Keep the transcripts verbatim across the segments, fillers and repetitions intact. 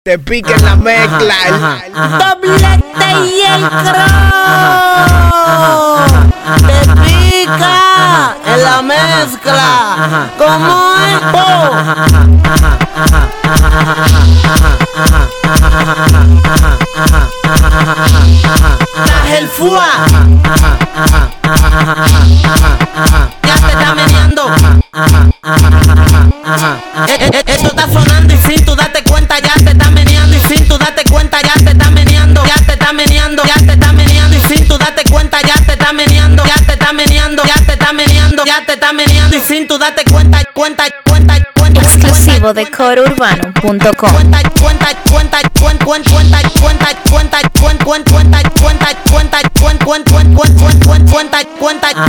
Te pica en la mezcla. Doblete y el cross. Te pica en la mezcla. ¿Cómo es? El fuá. Ya te está meneando. Esto está sonando y sin tú date cuenta ya te está meneando. Y sin tú date cuenta ya te está meneando. Ya te está meneando, ya te está meneando. Y sin tú date cuenta ya te está meneando. Ya te está meneando, ya te está meneando. Ya te está meneando. Y sin tú date cuenta, cuenta, cuenta, cuenta. Exclusivo de coro urbano punto com. Cuenta, cuenta, cuenta, cuenta, cuenta, cuenta, cuenta, cuenta, cuenta, cuenta, cuenta, cuenta, cuenta, cuenta, cuenta, cuenta, cuenta, cuenta.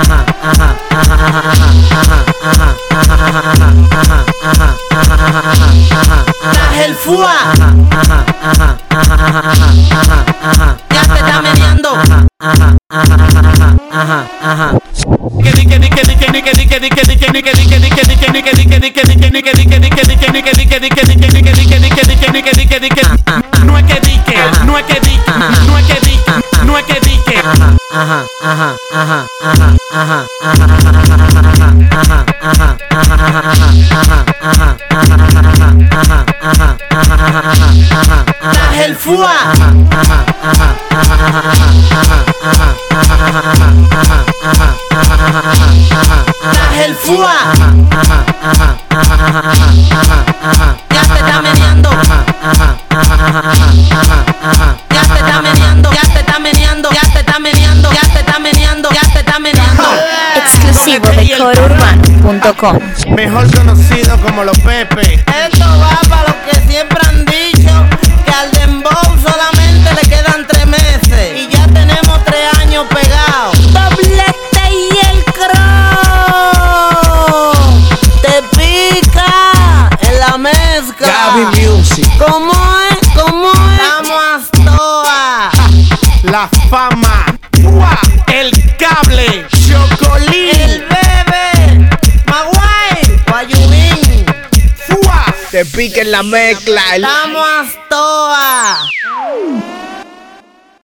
El fuá. Ya te está meneando. No es que dique, no es que dique, no es que dique, no es que dique. Ajá, ajá, ajá, ajá, ajá, el fuá. El fuá. Ya te está meneando. Ya te está meneando, ya te está meneando, ya te está meneando, ya te está meneando, ya te está meneando. Exclusivo de coro urbano punto com. Mejor conocido como los Pepe. Esto va para los que siempre han dicho que al dembow solamente le quedan tres meses. Y ya tenemos tres años pegados. Doblete y el cross. Te pica en la mezcla. Gaby Music. ¿Cómo es? ¿Cómo es? Estamos toa. La fama. Uah. El cable. Chocolín. El bebé. Maguay. Guayubín. Fuá. Te pica en la mezcla. Estamos toa.